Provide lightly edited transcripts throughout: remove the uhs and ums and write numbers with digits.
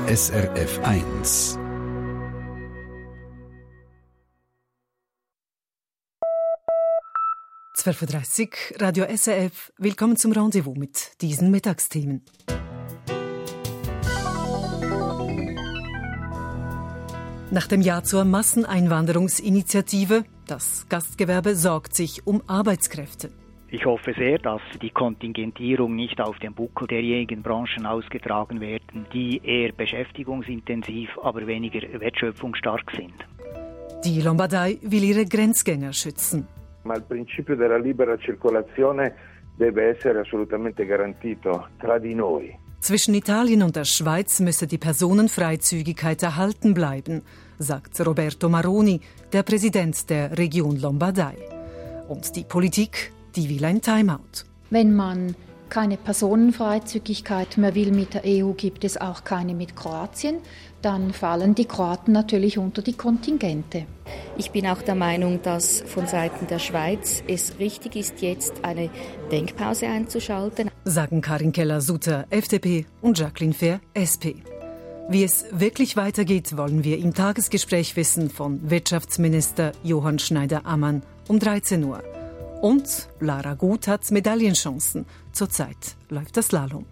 SRF 1. (12:30 Uhr) Radio SRF. Willkommen zum Rendezvous mit diesen Mittagsthemen. Nach dem Ja zur Masseneinwanderungsinitiative, das Gastgewerbe sorgt sich um Arbeitskräfte. Ich hoffe sehr, dass die Kontingentierung nicht auf dem Buckel derjenigen Branchen ausgetragen werden, die eher beschäftigungsintensiv, aber weniger wertschöpfungsstark sind. Die Lombardei will ihre Grenzgänger schützen. Ma il principio della libera circolazione deve essere assolutamente garantito tra di noi. Zwischen Italien und der Schweiz müsse die Personenfreizügigkeit erhalten bleiben, sagt Roberto Maroni, der Präsident der Region Lombardei. Und die Politik, die will ein Timeout. Wenn man keine Personenfreizügigkeit mehr will mit der EU, gibt es auch keine mit Kroatien. Dann fallen die Kroaten natürlich unter die Kontingente. Ich bin auch der Meinung, dass von Seiten der Schweiz es richtig ist, jetzt eine Denkpause einzuschalten. Sagen Karin Keller-Sutter, FDP, und Jacqueline Fehr, SP. Wie es wirklich weitergeht, wollen wir im Tagesgespräch wissen von Wirtschaftsminister Johann Schneider-Ammann um 13 Uhr. Und Lara Gut hat Medaillenchancen. Zurzeit läuft das Slalom.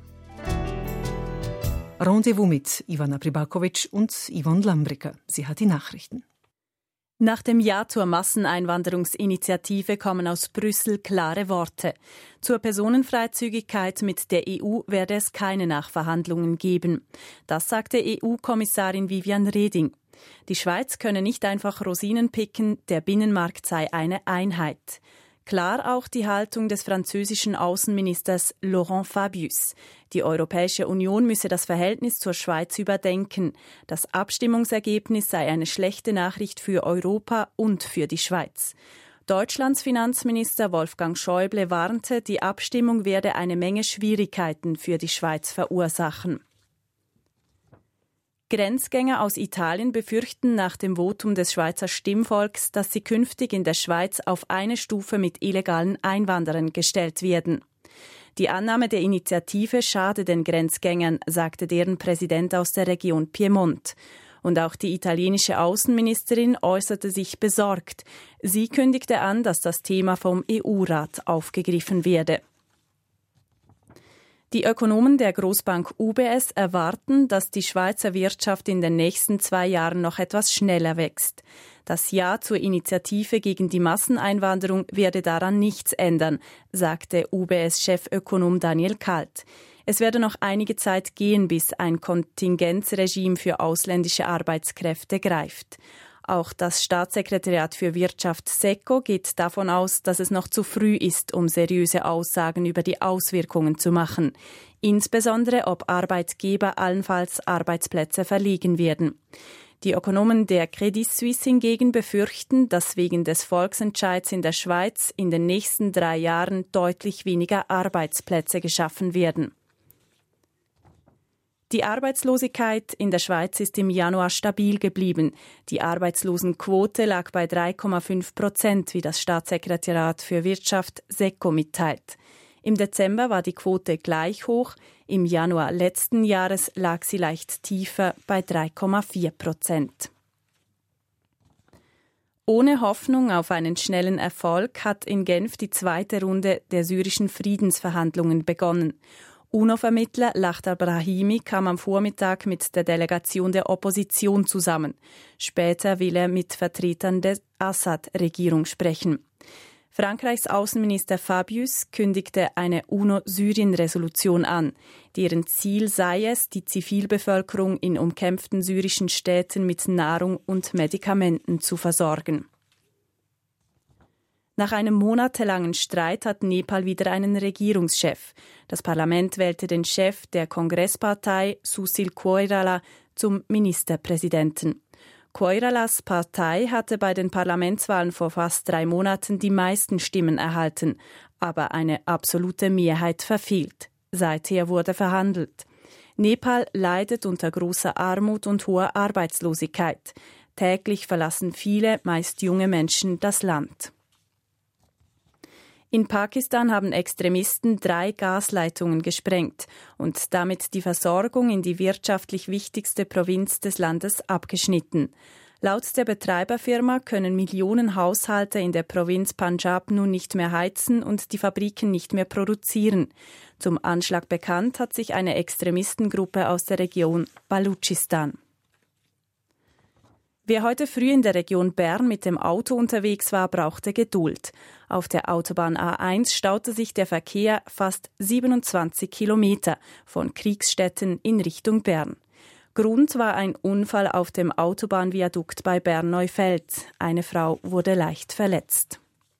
Rendezvous mit Ivana Pribakovic und Yvonne Lambricker. Sie hat die Nachrichten. Nach dem Ja zur Masseneinwanderungsinitiative kommen aus Brüssel klare Worte. Zur Personenfreizügigkeit mit der EU werde es keine Nachverhandlungen geben. Das sagte EU-Kommissarin Viviane Reding. Die Schweiz könne nicht einfach Rosinen picken, der Binnenmarkt sei eine Einheit. Klar auch die Haltung des französischen Außenministers Laurent Fabius. Die Europäische Union müsse das Verhältnis zur Schweiz überdenken. Das Abstimmungsergebnis sei eine schlechte Nachricht für Europa und für die Schweiz. Deutschlands Finanzminister Wolfgang Schäuble warnte, die Abstimmung werde eine Menge Schwierigkeiten für die Schweiz verursachen. Grenzgänger aus Italien befürchten nach dem Votum des Schweizer Stimmvolks, dass sie künftig in der Schweiz auf eine Stufe mit illegalen Einwanderern gestellt werden. Die Annahme der Initiative schade den Grenzgängern, sagte deren Präsident aus der Region Piemont. Und auch die italienische Außenministerin äußerte sich besorgt. Sie kündigte an, dass das Thema vom EU-Rat aufgegriffen werde. Die Ökonomen der Großbank UBS erwarten, dass die Schweizer Wirtschaft in den nächsten 2 Jahren noch etwas schneller wächst. Das Ja zur Initiative gegen die Masseneinwanderung werde daran nichts ändern, sagte UBS-Chefökonom Daniel Kalt. Es werde noch einige Zeit gehen, bis ein Kontingenzregime für ausländische Arbeitskräfte greift. Auch das Staatssekretariat für Wirtschaft SECO geht davon aus, dass es noch zu früh ist, um seriöse Aussagen über die Auswirkungen zu machen. Insbesondere, ob Arbeitgeber allenfalls Arbeitsplätze verlieren werden. Die Ökonomen der Credit Suisse hingegen befürchten, dass wegen des Volksentscheids in der Schweiz in den nächsten 3 Jahren deutlich weniger Arbeitsplätze geschaffen werden. Die Arbeitslosigkeit in der Schweiz ist im Januar stabil geblieben. Die Arbeitslosenquote lag bei 3,5%, wie das Staatssekretariat für Wirtschaft SECO mitteilt. Im Dezember war die Quote gleich hoch. Im Januar letzten Jahres lag sie leicht tiefer bei 3,4%. Ohne Hoffnung auf einen schnellen Erfolg hat in Genf die 2. Runde der syrischen Friedensverhandlungen begonnen. UNO-Vermittler Lakhdar Brahimi kam am Vormittag mit der Delegation der Opposition zusammen. Später will er mit Vertretern der Assad-Regierung sprechen. Frankreichs Außenminister Fabius kündigte eine UNO-Syrien-Resolution an. Deren Ziel sei es, die Zivilbevölkerung in umkämpften syrischen Städten mit Nahrung und Medikamenten zu versorgen. Nach einem monatelangen Streit hat Nepal wieder einen Regierungschef. Das Parlament wählte den Chef der Kongresspartei, Susil Koirala, zum Ministerpräsidenten. Koiralas Partei hatte bei den Parlamentswahlen vor fast 3 Monaten die meisten Stimmen erhalten, aber eine absolute Mehrheit verfehlt. Seither wurde verhandelt. Nepal leidet unter großer Armut und hoher Arbeitslosigkeit. Täglich verlassen viele, meist junge Menschen das Land. In Pakistan haben Extremisten 3 Gasleitungen gesprengt und damit die Versorgung in die wirtschaftlich wichtigste Provinz des Landes abgeschnitten. Laut der Betreiberfirma können Millionen Haushalte in der Provinz Punjab nun nicht mehr heizen und die Fabriken nicht mehr produzieren. Zum Anschlag bekannt hat sich eine Extremistengruppe aus der Region Baluchistan. Wer heute früh in der Region Bern mit dem Auto unterwegs war, brauchte Geduld. Auf der Autobahn A1 staute sich der Verkehr fast 27 Kilometer von Kriegsstetten in Richtung Bern. Grund war ein Unfall auf dem Autobahnviadukt bei Bern-Neufeld. Eine Frau wurde leicht verletzt.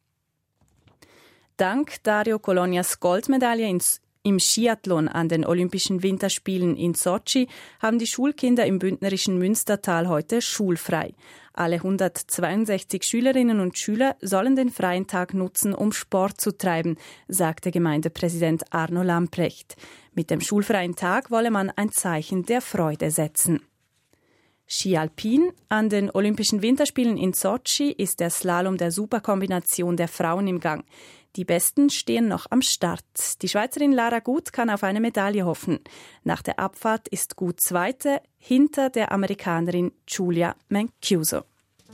Dank Dario Colonias Goldmedaille im Skiathlon an den Olympischen Winterspielen in Sotschi haben die Schulkinder im bündnerischen Münstertal heute schulfrei. Alle 162 Schülerinnen und Schüler sollen den freien Tag nutzen, um Sport zu treiben, sagte Gemeindepräsident Arno Lamprecht. Mit dem schulfreien Tag wolle man ein Zeichen der Freude setzen. Ski Alpin. An den Olympischen Winterspielen in Sotschi ist der Slalom der Superkombination der Frauen im Gang. Die Besten stehen noch am Start. Die Schweizerin Lara Gut kann auf eine Medaille hoffen. Nach der Abfahrt ist Gut Zweite hinter der Amerikanerin Giulia Mancuso.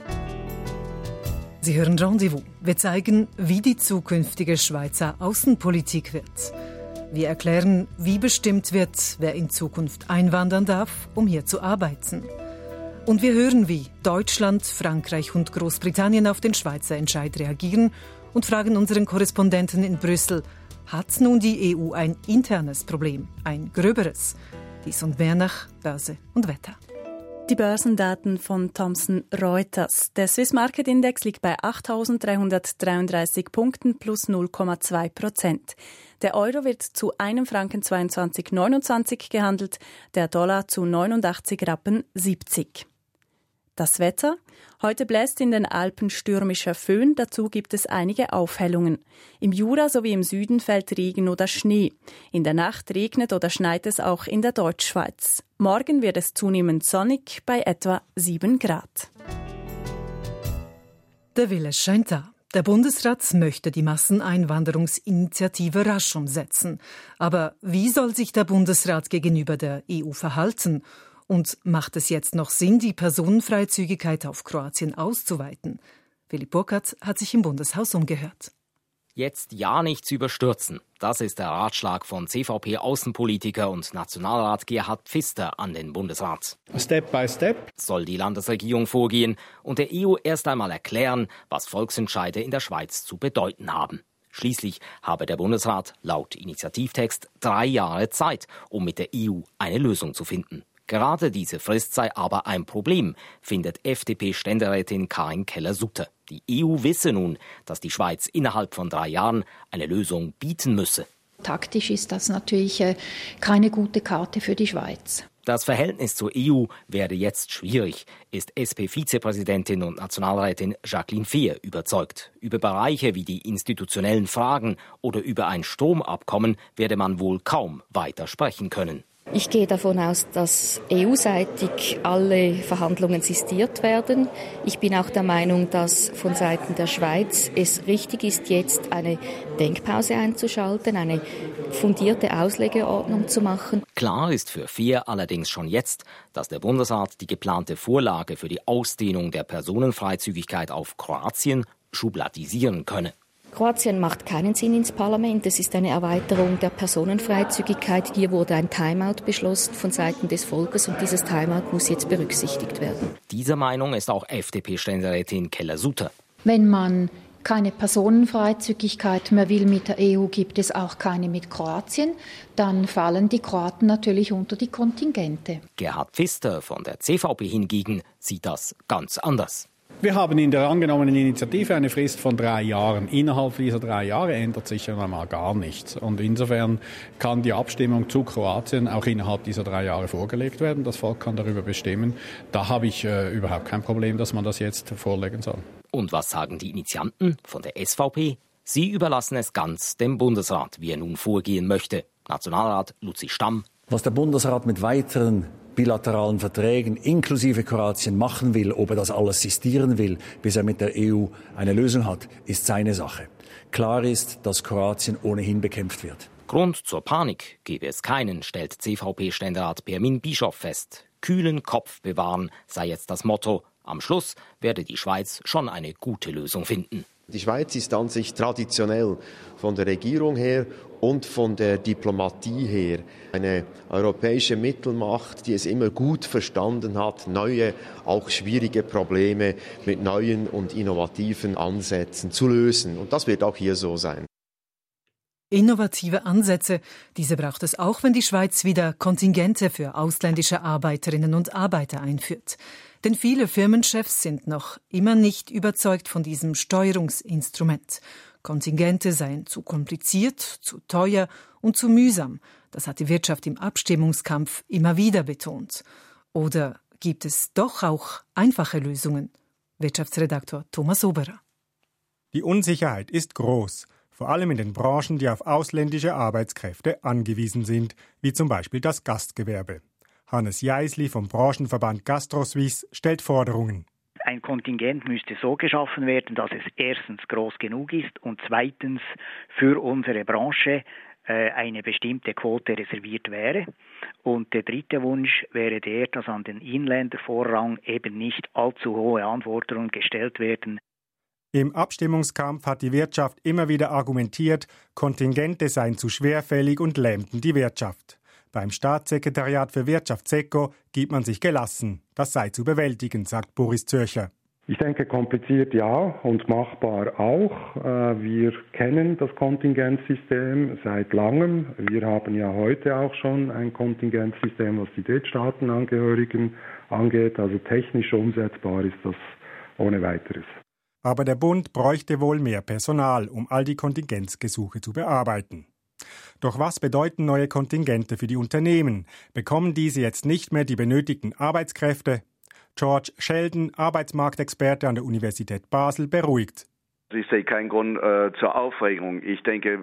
Sie hören Rendezvous. Wir zeigen, wie die zukünftige Schweizer Außenpolitik wird. Wir erklären, wie bestimmt wird, wer in Zukunft einwandern darf, um hier zu arbeiten. Und wir hören, wie Deutschland, Frankreich und Großbritannien auf den Schweizer Entscheid reagieren und fragen unseren Korrespondenten in Brüssel, hat nun die EU ein internes Problem, ein gröberes? Dies und mehr nach Börse und Wetter. Die Börsendaten von Thomson Reuters. Der Swiss Market Index liegt bei 8.333 Punkten plus 0,2%. Der Euro wird zu 1,22 Franken 29 gehandelt, der Dollar zu 89,70 Rappen. Das Wetter? Heute bläst in den Alpen stürmischer Föhn, dazu gibt es einige Aufhellungen. Im Jura sowie im Süden fällt Regen oder Schnee. In der Nacht regnet oder schneit es auch in der Deutschschweiz. Morgen wird es zunehmend sonnig bei etwa 7 Grad. Der Wille scheint da. Der Bundesrat möchte die Masseneinwanderungsinitiative rasch umsetzen. Aber wie soll sich der Bundesrat gegenüber der EU verhalten? Und macht es jetzt noch Sinn, die Personenfreizügigkeit auf Kroatien auszuweiten? Philipp Burkhardt hat sich im Bundeshaus umgehört. Jetzt ja nichts überstürzen. Das ist der Ratschlag von CVP-Außenpolitiker und Nationalrat Gerhard Pfister an den Bundesrat. Step by step soll die Landesregierung vorgehen und der EU erst einmal erklären, was Volksentscheide in der Schweiz zu bedeuten haben. Schließlich habe der Bundesrat laut Initiativtext 3 Jahre Zeit, um mit der EU eine Lösung zu finden. Gerade diese Frist sei aber ein Problem, findet FDP-Ständerätin Karin Keller-Sutter. Die EU wisse nun, dass die Schweiz innerhalb von 3 Jahren eine Lösung bieten müsse. Taktisch ist das natürlich keine gute Karte für die Schweiz. Das Verhältnis zur EU werde jetzt schwierig, ist SP-Vizepräsidentin und Nationalrätin Jacqueline Fehr überzeugt. Über Bereiche wie die institutionellen Fragen oder über ein Stromabkommen werde man wohl kaum weiter sprechen können. Ich gehe davon aus, dass EU-seitig alle Verhandlungen sistiert werden. Ich bin auch der Meinung, dass von Seiten der Schweiz es richtig ist, jetzt eine Denkpause einzuschalten, eine fundierte Auslegeordnung zu machen. Klar ist für Fehr allerdings schon jetzt, dass der Bundesrat die geplante Vorlage für die Ausdehnung der Personenfreizügigkeit auf Kroatien schubladisieren könne. Kroatien macht keinen Sinn ins Parlament. Es ist eine Erweiterung der Personenfreizügigkeit. Hier wurde ein Timeout beschlossen von Seiten des Volkes und dieses Timeout muss jetzt berücksichtigt werden. Dieser Meinung ist auch FDP-Ständerätin Keller-Sutter. Wenn man keine Personenfreizügigkeit mehr will mit der EU, gibt es auch keine mit Kroatien. Dann fallen die Kroaten natürlich unter die Kontingente. Gerhard Pfister von der CVP hingegen sieht das ganz anders. Wir haben in der angenommenen Initiative eine Frist von 3 Jahren. Innerhalb dieser 3 Jahre ändert sich ja einmal gar nichts. Und insofern kann die Abstimmung zu Kroatien auch innerhalb dieser 3 Jahre vorgelegt werden. Das Volk kann darüber bestimmen. Da habe ich überhaupt kein Problem, dass man das jetzt vorlegen soll. Und was sagen die Initianten von der SVP? Sie überlassen es ganz dem Bundesrat, wie er nun vorgehen möchte. Nationalrat Luzi Stamm. Was der Bundesrat mit weiteren bilateralen Verträgen inklusive Kroatien machen will, ob er das alles sistieren will, bis er mit der EU eine Lösung hat, ist seine Sache. klar ist, dass Kroatien ohnehin bekämpft wird. Grund zur Panik gebe es keinen, stellt CVP-Ständerat Pirmin Bischoff fest. Kühlen Kopf bewahren sei jetzt das Motto. Am Schluss werde die Schweiz schon eine gute Lösung finden. Die Schweiz ist an sich traditionell von der Regierung her und von der Diplomatie her eine europäische Mittelmacht, die es immer gut verstanden hat, neue, auch schwierige Probleme mit neuen und innovativen Ansätzen zu lösen. Und das wird auch hier so sein. Innovative Ansätze, diese braucht es auch, wenn die Schweiz wieder Kontingente für ausländische Arbeiterinnen und Arbeiter einführt. Denn viele Firmenchefs sind noch immer nicht überzeugt von diesem Steuerungsinstrument. Kontingente seien zu kompliziert, zu teuer und zu mühsam. Das hat die Wirtschaft im Abstimmungskampf immer wieder betont. Oder gibt es doch auch einfache Lösungen? Wirtschaftsredaktor Thomas Oberer. Die Unsicherheit ist groß. Vor allem in den Branchen, die auf ausländische Arbeitskräfte angewiesen sind, wie zum Beispiel das Gastgewerbe. Hannes Jeisli vom Branchenverband GastroSuisse stellt Forderungen. Ein Kontingent müsste so geschaffen werden, dass es erstens groß genug ist und zweitens für unsere Branche eine bestimmte Quote reserviert wäre. Und der dritte Wunsch wäre der, dass an den Inländervorrang eben nicht allzu hohe Anforderungen gestellt werden. Im Abstimmungskampf hat die Wirtschaft immer wieder argumentiert, Kontingente seien zu schwerfällig und lähmten die Wirtschaft. Beim Staatssekretariat für Wirtschaft SECO gibt man sich gelassen. Das sei zu bewältigen, sagt Boris Zürcher. Ich denke, kompliziert ja und machbar auch. Wir kennen das Kontingentsystem seit langem. Wir haben ja heute auch schon ein Kontingentsystem, was die Drittstaatenangehörigen angeht. Also technisch umsetzbar ist das ohne weiteres. Aber der Bund bräuchte wohl mehr Personal, um all die Kontingenzgesuche zu bearbeiten. Doch was bedeuten neue Kontingente für die Unternehmen? Bekommen diese jetzt nicht mehr die benötigten Arbeitskräfte? George Sheldon, Arbeitsmarktexperte an der Universität Basel, beruhigt. Ich sehe keinen Grund zur Aufregung. Ich denke,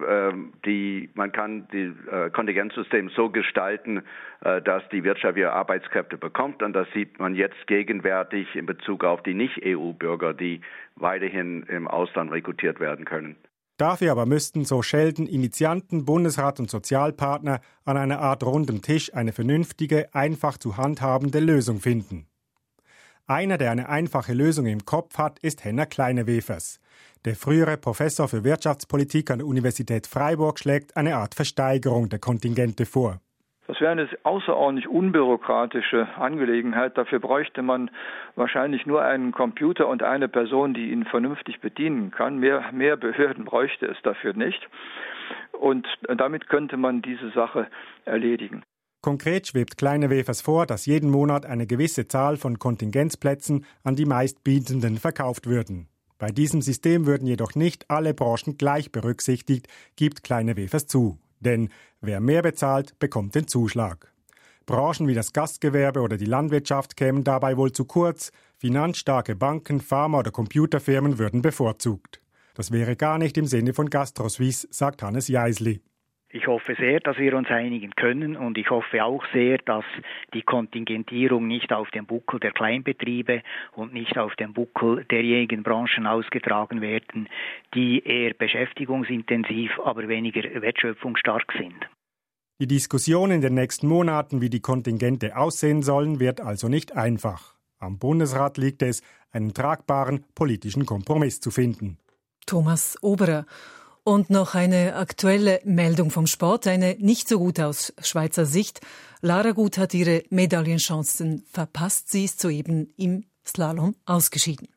man kann das Kontingentsystem so gestalten, dass die Wirtschaft ihre Arbeitskräfte bekommt. Und das sieht man jetzt gegenwärtig in Bezug auf die Nicht-EU-Bürger, die weiterhin im Ausland rekrutiert werden können. Dafür aber müssten, so Sheldon, Initianten, Bundesrat und Sozialpartner an einer Art rundem Tisch eine vernünftige, einfach zu handhabende Lösung finden. Einer, der eine einfache Lösung im Kopf hat, ist Henner Kleinewefers. Der frühere Professor für Wirtschaftspolitik an der Universität Freiburg schlägt eine Art Versteigerung der Kontingente vor. Das wäre eine außerordentlich unbürokratische Angelegenheit. Dafür bräuchte man wahrscheinlich nur einen Computer und eine Person, die ihn vernünftig bedienen kann. Mehr Behörden bräuchte es dafür nicht. Und damit könnte man diese Sache erledigen. Konkret schwebt Kleinewefers vor, dass jeden Monat eine gewisse Zahl von Kontingenzplätzen an die Meistbietenden verkauft würden. Bei diesem System würden jedoch nicht alle Branchen gleich berücksichtigt, gibt Kleinewefers zu. Denn wer mehr bezahlt, bekommt den Zuschlag. Branchen wie das Gastgewerbe oder die Landwirtschaft kämen dabei wohl zu kurz. Finanzstarke Banken, Pharma- oder Computerfirmen würden bevorzugt. Das wäre gar nicht im Sinne von GastroSuisse, sagt Hannes Jeisli. Ich hoffe sehr, dass wir uns einigen können und ich hoffe auch sehr, dass die Kontingentierung nicht auf dem Buckel der Kleinbetriebe und nicht auf dem Buckel derjenigen Branchen ausgetragen werden, die eher beschäftigungsintensiv, aber weniger wertschöpfungsstark sind. Die Diskussion in den nächsten Monaten, wie die Kontingente aussehen sollen, wird also nicht einfach. Am Bundesrat liegt es, einen tragbaren politischen Kompromiss zu finden. Thomas Oberer. Und noch eine aktuelle Meldung vom Sport, eine nicht so gut aus Schweizer Sicht. Lara Gut hat ihre Medaillenchancen verpasst. Sie ist soeben im Slalom ausgeschieden.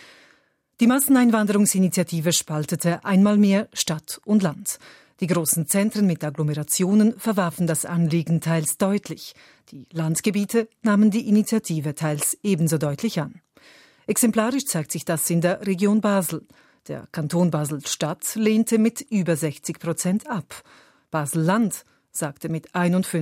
Die Masseneinwanderungsinitiative spaltete einmal mehr Stadt und Land. Die großen Zentren mit Agglomerationen verwarfen das Anliegen teils deutlich. Die Landgebiete nahmen die Initiative teils ebenso deutlich an. Exemplarisch zeigt sich das in der Region Basel. Der Kanton Basel-Stadt lehnte mit über 60% ab. Basel-Land sagte mit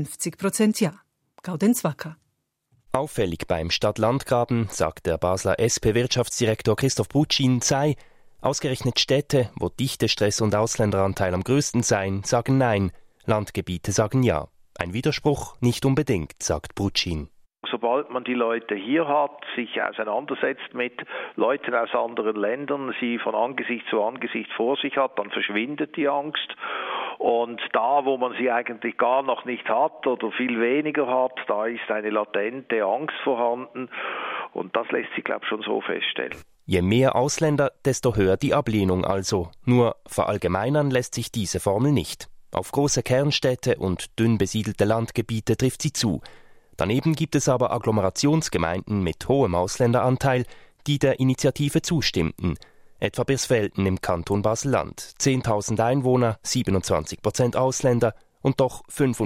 51% Ja. Gaudenz Wacker. Auffällig beim Stadt-Land-Graben, sagt der Basler SP-Wirtschaftsdirektor Christoph Brutschin, sei, ausgerechnet Städte, wo Dichtestress und Ausländeranteil am größten seien, sagen Nein, Landgebiete sagen Ja. Ein Widerspruch nicht unbedingt, sagt Brutschin. So sobald man die Leute hier hat, sich auseinandersetzt mit Leuten aus anderen Ländern, sie von Angesicht zu Angesicht vor sich hat, dann verschwindet die Angst. Und da, wo man sie eigentlich gar noch nicht hat oder viel weniger hat, da ist eine latente Angst vorhanden. Und das lässt sich, glaube ich, schon so feststellen. Je mehr Ausländer, desto höher die Ablehnung also. Nur verallgemeinern lässt sich diese Formel nicht. Auf große Kernstädte und dünn besiedelte Landgebiete trifft sie zu. Daneben gibt es aber Agglomerationsgemeinden mit hohem Ausländeranteil, die der Initiative zustimmten. Etwa Birsfelden im Kanton Basel-Land. 10.000 Einwohner, 27% Ausländer und doch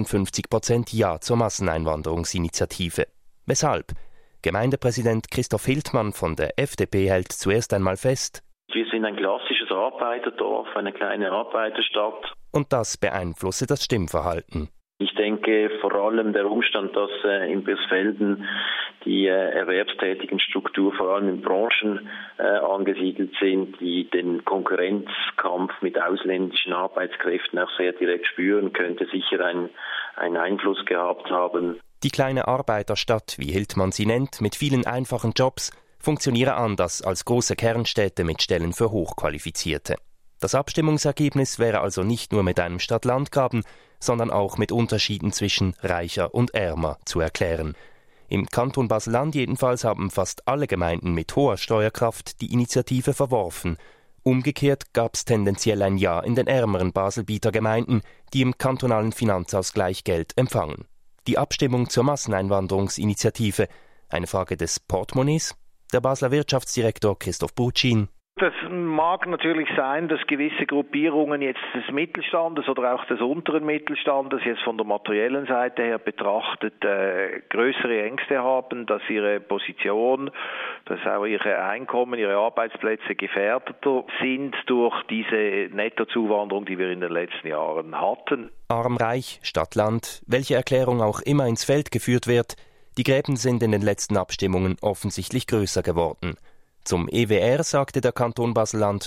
55% Ja zur Masseneinwanderungsinitiative. Weshalb? Gemeindepräsident Christoph Hildmann von der FDP hält zuerst einmal fest: Wir sind ein klassisches Arbeiterdorf, eine kleine Arbeiterstadt. Und das beeinflusse das Stimmverhalten. Ich denke vor allem der Umstand, dass in Birsfelden die erwerbstätigen Struktur vor allem in Branchen angesiedelt sind, die den Konkurrenzkampf mit ausländischen Arbeitskräften auch sehr direkt spüren, könnte sicher einen Einfluss gehabt haben. Die kleine Arbeiterstadt, wie Hildmann sie nennt, mit vielen einfachen Jobs, funktioniere anders als große Kernstädte mit Stellen für Hochqualifizierte. Das Abstimmungsergebnis wäre also nicht nur mit einem Stadt-Land-Graben, sondern auch mit Unterschieden zwischen reicher und ärmer zu erklären. Im Kanton Basel-Land jedenfalls haben fast alle Gemeinden mit hoher Steuerkraft die Initiative verworfen. Umgekehrt gab es tendenziell ein Ja in den ärmeren Baselbieter Gemeinden, die im kantonalen Finanzausgleich Geld empfangen. Die Abstimmung zur Masseneinwanderungsinitiative, eine Frage des Portemonnaies? Der Basler Wirtschaftsdirektor Christoph Brutschin: Das mag natürlich sein, dass gewisse Gruppierungen jetzt des Mittelstandes oder auch des unteren Mittelstandes jetzt von der materiellen Seite her betrachtet größere Ängste haben, dass ihre Position, dass auch ihre Einkommen, ihre Arbeitsplätze gefährdeter sind durch diese Nettozuwanderung, die wir in den letzten Jahren hatten. Arm, Reich, Stadt, Land, welche Erklärung auch immer ins Feld geführt wird, die Gräben sind in den letzten Abstimmungen offensichtlich größer geworden. Zum EWR sagte der Kanton Basel-Land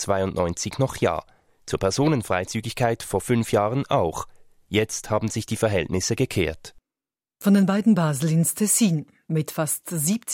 1992 noch Ja. Zur Personenfreizügigkeit vor 5 Jahren auch. Jetzt haben sich die Verhältnisse gekehrt. Von den beiden Basel ins Tessin. Mit fast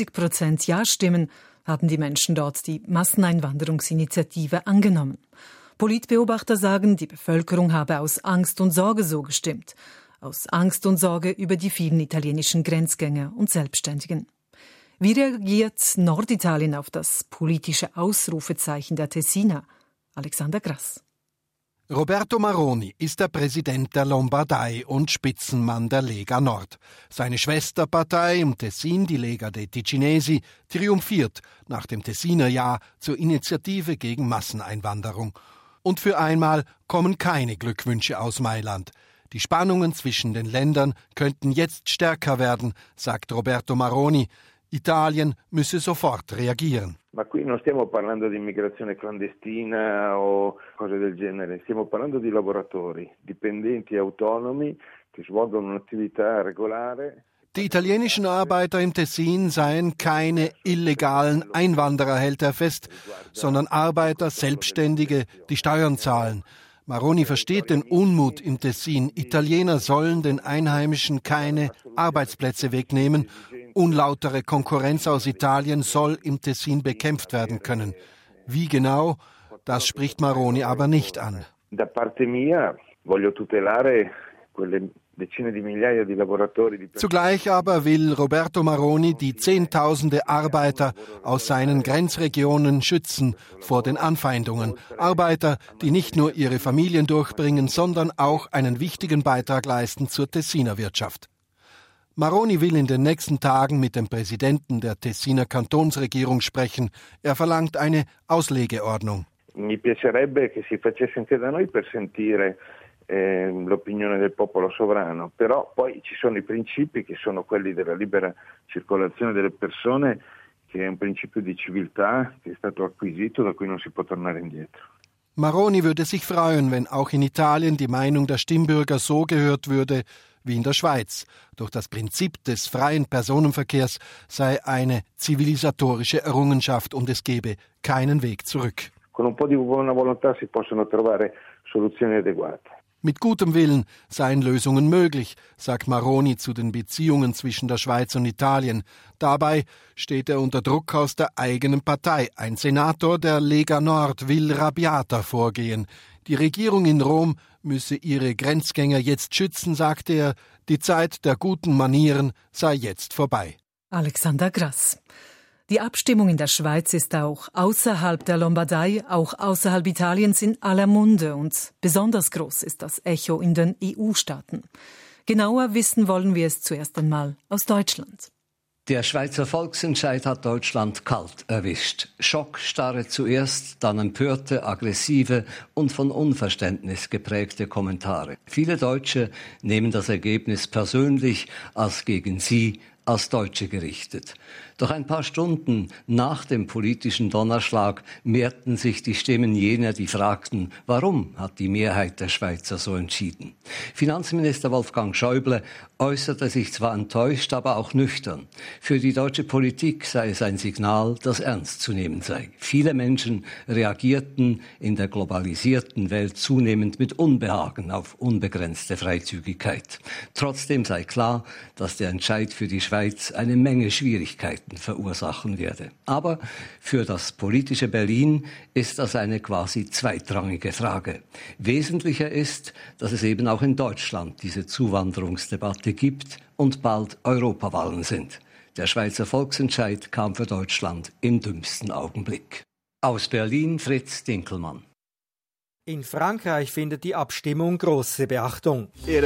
70% Ja-Stimmen haben die Menschen dort die Masseneinwanderungsinitiative angenommen. Politbeobachter sagen, die Bevölkerung habe aus Angst und Sorge so gestimmt. Aus Angst und Sorge über die vielen italienischen Grenzgänger und Selbstständigen. Wie reagiert Norditalien auf das politische Ausrufezeichen der Tessiner? Alexander Grass. Roberto Maroni ist der Präsident der Lombardei und Spitzenmann der Lega Nord. Seine Schwesterpartei im Tessin, die Lega dei Ticinesi, triumphiert nach dem Tessiner Jahr zur Initiative gegen Masseneinwanderung. Und für einmal kommen keine Glückwünsche aus Mailand. Die Spannungen zwischen den Ländern könnten jetzt stärker werden, sagt Roberto Maroni. Italien müsse sofort reagieren. Ma qui non stiamo parlando di immigrazione clandestina o cose del genere, stiamo parlando di lavoratori, dipendenti autonomi che svolgono un'attività regolare. Die italienischen Arbeiter im Tessin seien keine illegalen Einwanderer, hält er fest, sondern Arbeiter, Selbstständige, die Steuern zahlen. Maroni versteht den Unmut im Tessin. Italiener sollen den Einheimischen keine Arbeitsplätze wegnehmen. Unlautere Konkurrenz aus Italien soll im Tessin bekämpft werden können. Wie genau, das spricht Maroni aber nicht an. Da parte mia voglio tutelare quelle decine di migliaia di lavoratori. Zugleich aber will Roberto Maroni die Zehntausende Arbeiter aus seinen Grenzregionen schützen vor den Anfeindungen. Arbeiter, die nicht nur ihre Familien durchbringen, sondern auch einen wichtigen Beitrag leisten zur Tessiner Wirtschaft. Maroni will in den nächsten Tagen mit dem Präsidenten der Tessiner Kantonsregierung sprechen. Er verlangt eine Auslegeordnung. Mi piacerebbe che si facesse anche da noi per sentire l'opinione del popolo sovrano, però poi ci sono i principi che sono quelli della libera circolazione delle persone, che è un principio di civiltà che è stato acquisito, da cui non si può tornare indietro. Maroni würde sich freuen, wenn auch in Italien die Meinung der Stimmbürger so gehört würde wie in der Schweiz. Doch das Prinzip des freien Personenverkehrs sei eine zivilisatorische Errungenschaft und es gebe keinen Weg zurück. Con un po' di buona volontà si possono trovare soluzioni adeguate. Mit gutem Willen seien Lösungen möglich, sagt Maroni zu den Beziehungen zwischen der Schweiz und Italien. Dabei steht er unter Druck aus der eigenen Partei. Ein Senator der Lega Nord will rabiater vorgehen. Die Regierung in Rom müsse ihre Grenzgänger jetzt schützen, sagte er. Die Zeit der guten Manieren sei jetzt vorbei. Alexander Grass. Die Abstimmung in der Schweiz ist auch außerhalb der Lombardei, auch außerhalb Italiens in aller Munde und besonders groß ist das Echo in den EU-Staaten. Genauer wissen wollen wir es zuerst einmal aus Deutschland. Der Schweizer Volksentscheid hat Deutschland kalt erwischt. Schockstarre zuerst, dann empörte, aggressive und von Unverständnis geprägte Kommentare. Viele Deutsche nehmen das Ergebnis persönlich als gegen sie als Deutsche gerichtet. Doch ein paar Stunden nach dem politischen Donnerschlag mehrten sich die Stimmen jener, die fragten, warum hat die Mehrheit der Schweizer so entschieden? Finanzminister Wolfgang Schäuble äußerte sich zwar enttäuscht, aber auch nüchtern. Für die deutsche Politik sei es ein Signal, das ernst zu nehmen sei. Viele Menschen reagierten in der globalisierten Welt zunehmend mit Unbehagen auf unbegrenzte Freizügigkeit. Trotzdem sei klar, dass der Entscheid für die Schweiz eine Menge Schwierigkeiten verursachen werde. Aber für das politische Berlin ist das eine quasi zweitrangige Frage. Wesentlicher ist, dass es eben auch in Deutschland diese Zuwanderungsdebatte gibt und bald Europawahlen sind. Der Schweizer Volksentscheid kam für Deutschland im dümmsten Augenblick. Aus Berlin Fritz Dinkelmann. In Frankreich findet die Abstimmung große Beachtung. Der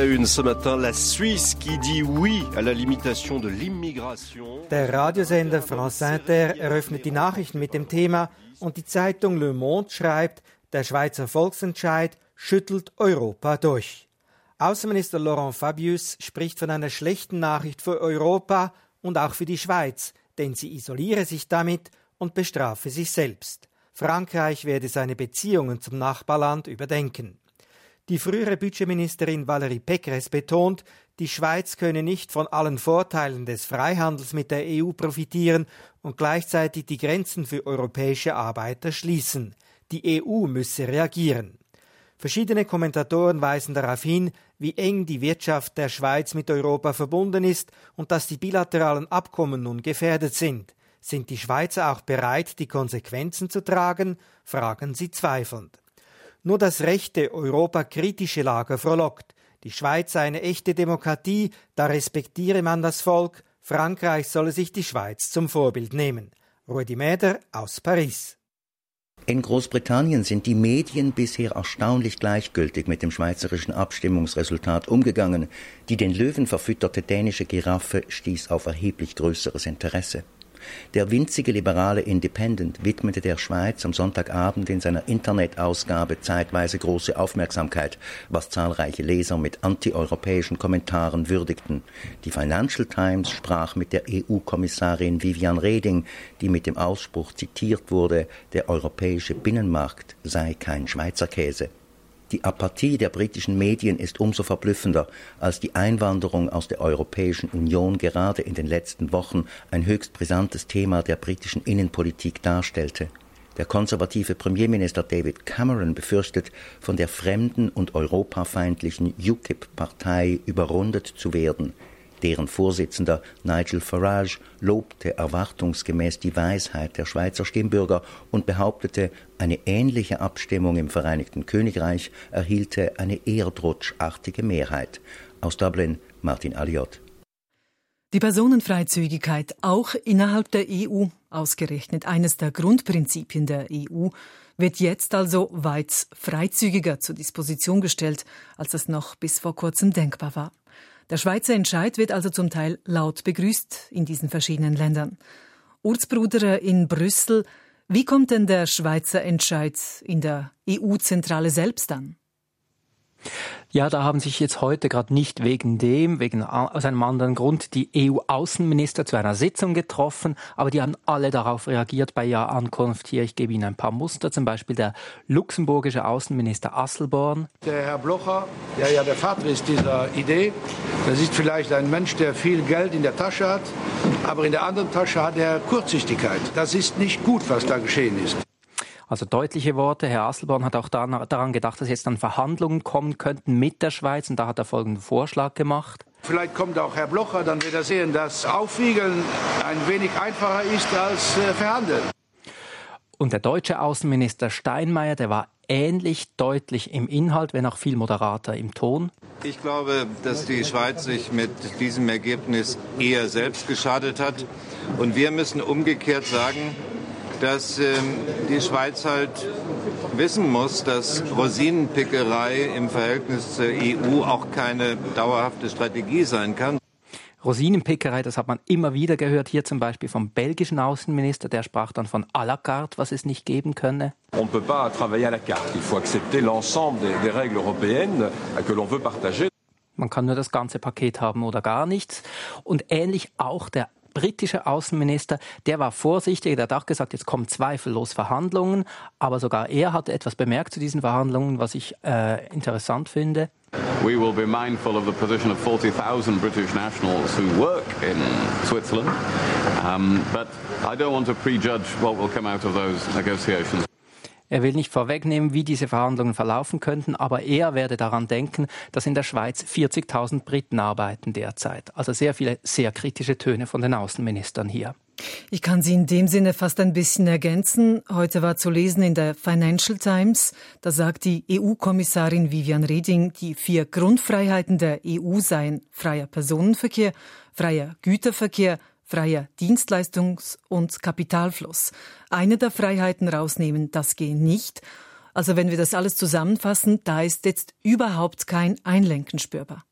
Radiosender France Inter eröffnet die Nachrichten mit dem Thema und die Zeitung Le Monde schreibt, der Schweizer Volksentscheid schüttelt Europa durch. Außenminister Laurent Fabius spricht von einer schlechten Nachricht für Europa und auch für die Schweiz, denn sie isoliere sich damit und bestrafe sich selbst. Frankreich werde seine Beziehungen zum Nachbarland überdenken. Die frühere Budgetministerin Valérie Pécresse betont, die Schweiz könne nicht von allen Vorteilen des Freihandels mit der EU profitieren und gleichzeitig die Grenzen für europäische Arbeiter schließen. Die EU müsse reagieren. Verschiedene Kommentatoren weisen darauf hin, wie eng die Wirtschaft der Schweiz mit Europa verbunden ist und dass die bilateralen Abkommen nun gefährdet sind. Sind die Schweizer auch bereit, die Konsequenzen zu tragen? Fragen sie zweifelnd. Nur das rechte, europakritische Lager frohlockt. Die Schweiz sei eine echte Demokratie, da respektiere man das Volk. Frankreich solle sich die Schweiz zum Vorbild nehmen. Rudi Mäder aus Paris. In Großbritannien sind die Medien bisher erstaunlich gleichgültig mit dem schweizerischen Abstimmungsresultat umgegangen. Die den Löwen verfütterte dänische Giraffe stieß auf erheblich größeres Interesse. Der winzige liberale Independent widmete der Schweiz am Sonntagabend in seiner Internetausgabe zeitweise große Aufmerksamkeit, was zahlreiche Leser mit antieuropäischen Kommentaren würdigten. Die Financial Times sprach mit der EU-Kommissarin Viviane Reding, die mit dem Ausspruch zitiert wurde, der europäische Binnenmarkt sei kein Schweizer Käse. Die Apathie der britischen Medien ist umso verblüffender, als die Einwanderung aus der Europäischen Union gerade in den letzten Wochen ein höchst brisantes Thema der britischen Innenpolitik darstellte. Der konservative Premierminister David Cameron befürchtet, von der fremden und europafeindlichen UKIP-Partei überrundet zu werden. Deren Vorsitzender Nigel Farage lobte erwartungsgemäß die Weisheit der Schweizer Stimmbürger und behauptete, eine ähnliche Abstimmung im Vereinigten Königreich erhielte eine erdrutschartige Mehrheit. Aus Dublin Martin Alliot. Die Personenfreizügigkeit auch innerhalb der EU, ausgerechnet eines der Grundprinzipien der EU, wird jetzt also weit freizügiger zur Disposition gestellt, als es noch bis vor kurzem denkbar war. Der Schweizer Entscheid wird also zum Teil laut begrüßt in diesen verschiedenen Ländern. Urs Bruderer in Brüssel, wie kommt denn der Schweizer Entscheid in der EU-Zentrale selbst an? Ja, da haben sich jetzt heute gerade nicht aus einem anderen Grund die EU-Außenminister zu einer Sitzung getroffen, aber die haben alle darauf reagiert bei ihrer Ankunft hier. Ich gebe Ihnen ein paar Muster, zum Beispiel der luxemburgische Außenminister Asselborn. Der Herr Blocher, der ja der Vater ist dieser Idee, das ist vielleicht ein Mensch, der viel Geld in der Tasche hat, aber in der anderen Tasche hat er Kurzsichtigkeit. Das ist nicht gut, was da geschehen ist. Also deutliche Worte. Herr Asselborn hat auch daran gedacht, dass jetzt dann Verhandlungen kommen könnten mit der Schweiz. Und da hat er folgenden Vorschlag gemacht. Vielleicht kommt auch Herr Blocher, dann wird er sehen, dass Aufwiegeln ein wenig einfacher ist als Verhandeln. Und der deutsche Außenminister Steinmeier, der war ähnlich deutlich im Inhalt, wenn auch viel moderater im Ton. Ich glaube, dass die Schweiz sich mit diesem Ergebnis eher selbst geschadet hat. Und wir müssen umgekehrt sagen, dass die Schweiz halt wissen muss, dass Rosinenpickerei im Verhältnis zur EU auch keine dauerhafte Strategie sein kann. Rosinenpickerei, das hat man immer wieder gehört, hier zum Beispiel vom belgischen Außenminister, der sprach dann von à la carte, was es nicht geben könne. On ne peut pas travailler à la carte, il faut accepter l'ensemble des règles européennes que l'on veut partager. Man kann nur das ganze Paket haben oder gar nichts. Und ähnlich auch der britische Außenminister, der war vorsichtig, der hat auch gesagt, jetzt kommen zweifellos Verhandlungen, aber sogar er hatte etwas bemerkt zu diesen Verhandlungen, was ich interessant finde. We will be mindful of the position of 40,000 British nationals who work in Switzerland, but I don't want to prejudge what will come out of those negotiations. Er will nicht vorwegnehmen, wie diese Verhandlungen verlaufen könnten, aber er werde daran denken, dass in der Schweiz 40.000 Briten arbeiten derzeit. Also sehr viele, sehr kritische Töne von den Außenministern hier. Ich kann Sie in dem Sinne fast ein bisschen ergänzen. Heute war zu lesen in der Financial Times, da sagt die EU-Kommissarin Viviane Reding, die 4 Grundfreiheiten der EU seien freier Personenverkehr, freier Güterverkehr, freier Dienstleistungs- und Kapitalfluss. Eine der Freiheiten rausnehmen, das geht nicht. Also wenn wir das alles zusammenfassen, da ist jetzt überhaupt kein Einlenken spürbar.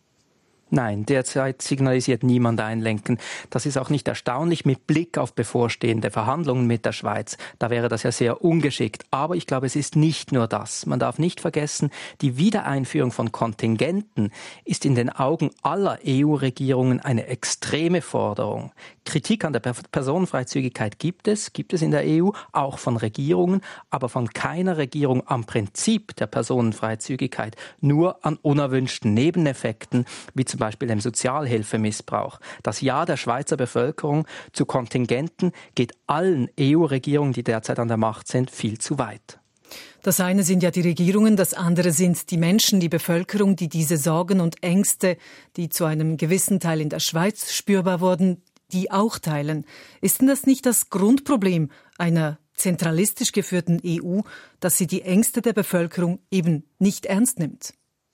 Nein, derzeit signalisiert niemand Einlenken. Das ist auch nicht erstaunlich mit Blick auf bevorstehende Verhandlungen mit der Schweiz. Da wäre das ja sehr ungeschickt. Aber ich glaube, es ist nicht nur das. Man darf nicht vergessen, die Wiedereinführung von Kontingenten ist in den Augen aller EU-Regierungen eine extreme Forderung. Kritik an der Personenfreizügigkeit gibt es in der EU, auch von Regierungen, aber von keiner Regierung am Prinzip der Personenfreizügigkeit, nur an unerwünschten Nebeneffekten, wie zum Beispiel dem Sozialhilfemissbrauch. Das Ja der Schweizer Bevölkerung zu Kontingenten geht allen EU-Regierungen, die derzeit an der Macht sind, viel zu weit. Das eine sind ja die Regierungen, das andere sind die Menschen, die Bevölkerung, die diese Sorgen und Ängste, die zu einem gewissen Teil in der Schweiz spürbar wurden, die auch teilen. Ist denn das nicht das Grundproblem einer zentralistisch geführten EU, dass sie die Ängste der Bevölkerung eben nicht ernst nimmt?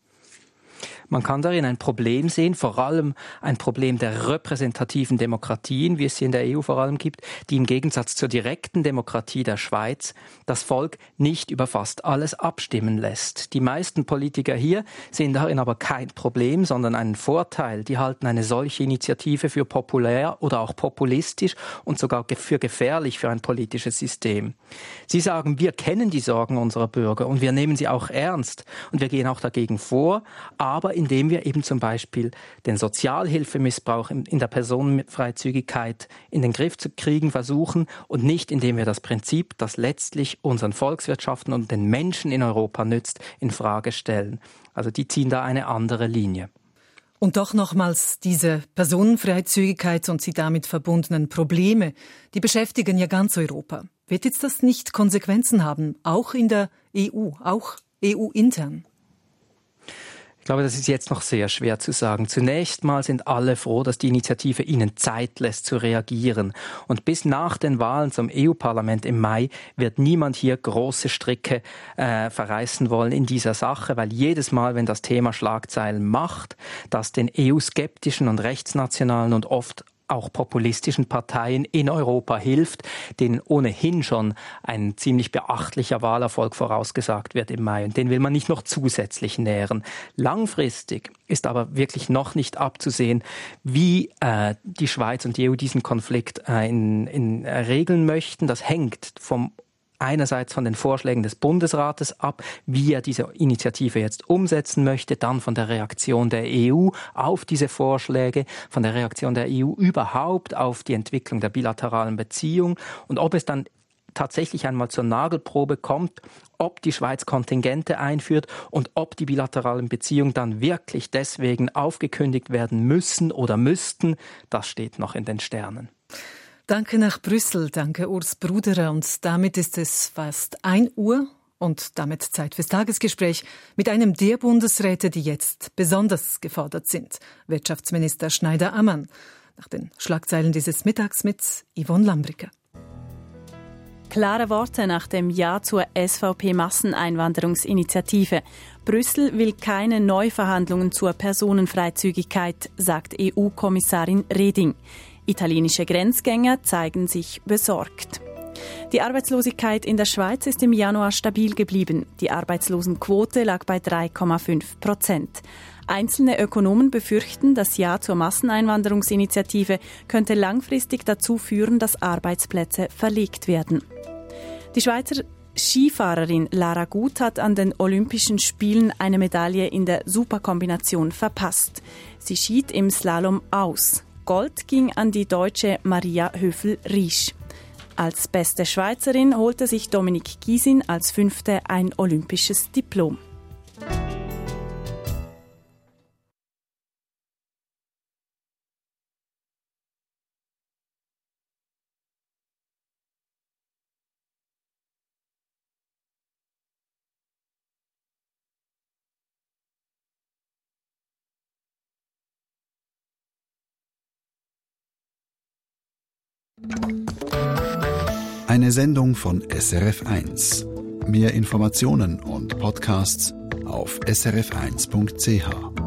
Man kann darin ein Problem sehen, vor allem ein Problem der repräsentativen Demokratien, wie es sie in der EU vor allem gibt, die im Gegensatz zur direkten Demokratie der Schweiz das Volk nicht über fast alles abstimmen lässt. Die meisten Politiker hier sehen darin aber kein Problem, sondern einen Vorteil. Die halten eine solche Initiative für populär oder auch populistisch und sogar für gefährlich für ein politisches System. Sie sagen, wir kennen die Sorgen unserer Bürger und wir nehmen sie auch ernst und wir gehen auch dagegen vor, aber indem wir eben zum Beispiel den Sozialhilfemissbrauch in der Personenfreizügigkeit in den Griff zu kriegen versuchen und nicht indem wir das Prinzip, das letztlich unseren Volkswirtschaften und den Menschen in Europa nützt, in Frage stellen. Also die ziehen da eine andere Linie. Und doch nochmals diese Personenfreizügigkeit und die damit verbundenen Probleme, die beschäftigen ja ganz Europa. Wird jetzt das nicht Konsequenzen haben, auch in der EU, auch EU-intern? Ich glaube, das ist jetzt noch sehr schwer zu sagen. Zunächst mal sind alle froh, dass die Initiative ihnen Zeit lässt zu reagieren. Und bis nach den Wahlen zum EU-Parlament im Mai wird niemand hier große Stricke verreißen wollen in dieser Sache, weil jedes Mal, wenn das Thema Schlagzeilen macht, das den EU-skeptischen und rechtsnationalen und oft auch populistischen Parteien in Europa hilft, denen ohnehin schon ein ziemlich beachtlicher Wahlerfolg vorausgesagt wird im Mai. Und den will man nicht noch zusätzlich nähren. Langfristig ist aber wirklich noch nicht abzusehen, wie die Schweiz und die EU diesen Konflikt regeln möchten. Das hängt einerseits von den Vorschlägen des Bundesrates ab, wie er diese Initiative jetzt umsetzen möchte, dann von der Reaktion der EU auf diese Vorschläge, von der Reaktion der EU überhaupt auf die Entwicklung der bilateralen Beziehung und ob es dann tatsächlich einmal zur Nagelprobe kommt, ob die Schweiz Kontingente einführt und ob die bilateralen Beziehungen dann wirklich deswegen aufgekündigt werden müssen oder müssten, das steht noch in den Sternen. Danke nach Brüssel, danke Urs Bruderer. Und damit ist es fast 1 Uhr und damit Zeit fürs Tagesgespräch mit einem der Bundesräte, die jetzt besonders gefordert sind. Wirtschaftsminister Schneider-Ammann. Nach den Schlagzeilen dieses Mittags mit Yvonne Lambricker. Klare Worte nach dem Ja zur SVP-Masseneinwanderungsinitiative. Brüssel will keine Neuverhandlungen zur Personenfreizügigkeit, sagt EU-Kommissarin Reding. Italienische Grenzgänger zeigen sich besorgt. Die Arbeitslosigkeit in der Schweiz ist im Januar stabil geblieben. Die Arbeitslosenquote lag bei 3,5%. Einzelne Ökonomen befürchten, das Ja zur Masseneinwanderungsinitiative könnte langfristig dazu führen, dass Arbeitsplätze verlegt werden. Die Schweizer Skifahrerin Lara Gut hat an den Olympischen Spielen eine Medaille in der Superkombination verpasst. Sie schied im Slalom aus. Gold ging an die Deutsche Maria Höfel-Riesch. Als beste Schweizerin holte sich Dominik Gysin als 5. ein olympisches Diplom. Eine Sendung von SRF1. Mehr Informationen und Podcasts auf srf1.ch.